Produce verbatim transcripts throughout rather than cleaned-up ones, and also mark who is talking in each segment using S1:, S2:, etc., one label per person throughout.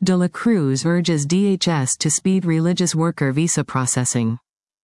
S1: De La Cruz urges D H S to speed religious worker visa processing.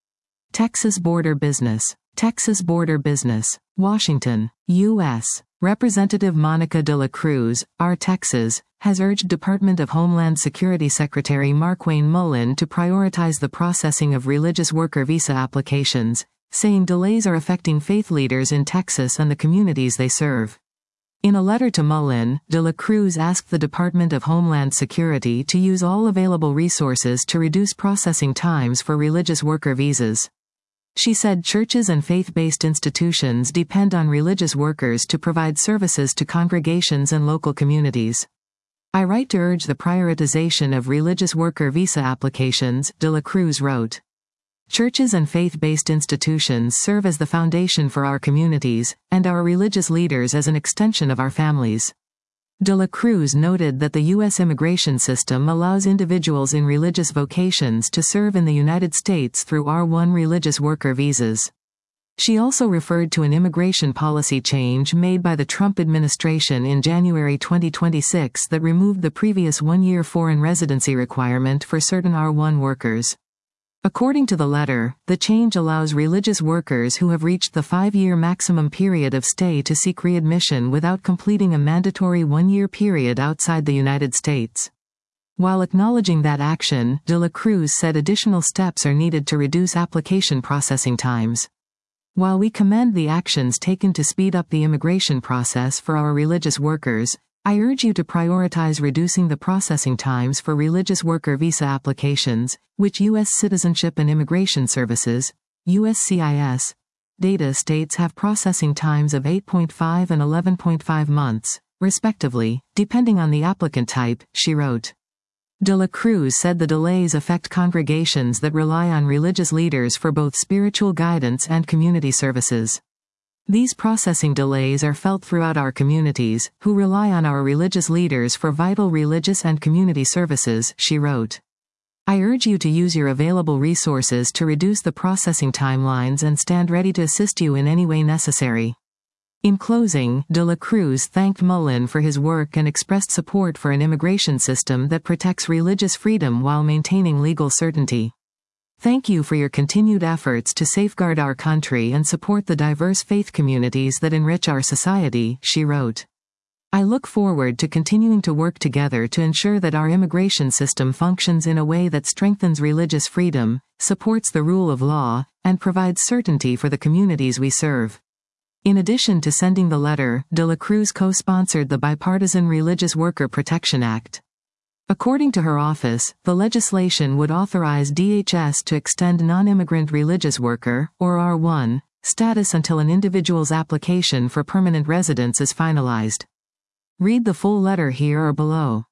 S1: Texas Border Business. Texas Border Business. Washington, U S Representative Monica De La Cruz, R. Texas, has urged Department of Homeland Security Secretary Markwayne Mullin to prioritize the processing of religious worker visa applications, saying delays are affecting faith leaders in Texas and the communities they serve. In a letter to Mullin, De La Cruz asked the Department of Homeland Security to use all available resources to reduce processing times for religious worker visas. She said churches and faith-based institutions depend on religious workers to provide services to congregations and local communities. I write to urge the prioritization of religious worker visa applications, De La Cruz wrote. Churches and faith-based institutions serve as the foundation for our communities, and our religious leaders as an extension of our families. De La Cruz noted that the U S immigration system allows individuals in religious vocations to serve in the United States through R one religious worker visas. She also referred to an immigration policy change made by the Trump administration in January twenty twenty-six that removed the previous one-year foreign residency requirement for certain R one workers. According to the letter, the change allows religious workers who have reached the five-year maximum period of stay to seek readmission without completing a mandatory one-year period outside the United States. While acknowledging that action, De La Cruz said additional steps are needed to reduce application processing times. While we commend the actions taken to speed up the immigration process for our religious workers, I urge you to prioritize reducing the processing times for religious worker visa applications, which U S Citizenship and Immigration Services, U S C I S, data states have processing times of eight point five and eleven point five months, respectively, depending on the applicant type, she wrote. De La Cruz said the delays affect congregations that rely on religious leaders for both spiritual guidance and community services. These processing delays are felt throughout our communities, who rely on our religious leaders for vital religious and community services, she wrote. I urge you to use your available resources to reduce the processing timelines and stand ready to assist you in any way necessary. In closing, De La Cruz thanked Mullin for his work and expressed support for an immigration system that protects religious freedom while maintaining legal certainty. Thank you for your continued efforts to safeguard our country and support the diverse faith communities that enrich our society, she wrote. I look forward to continuing to work together to ensure that our immigration system functions in a way that strengthens religious freedom, supports the rule of law, and provides certainty for the communities we serve. In addition to sending the letter, De La Cruz co-sponsored the Bipartisan Religious Worker Protection Act. According to her office, the legislation would authorize D H S to extend non-immigrant religious worker, or R one, status until an individual's application for permanent residence is finalized. Read the full letter here or below.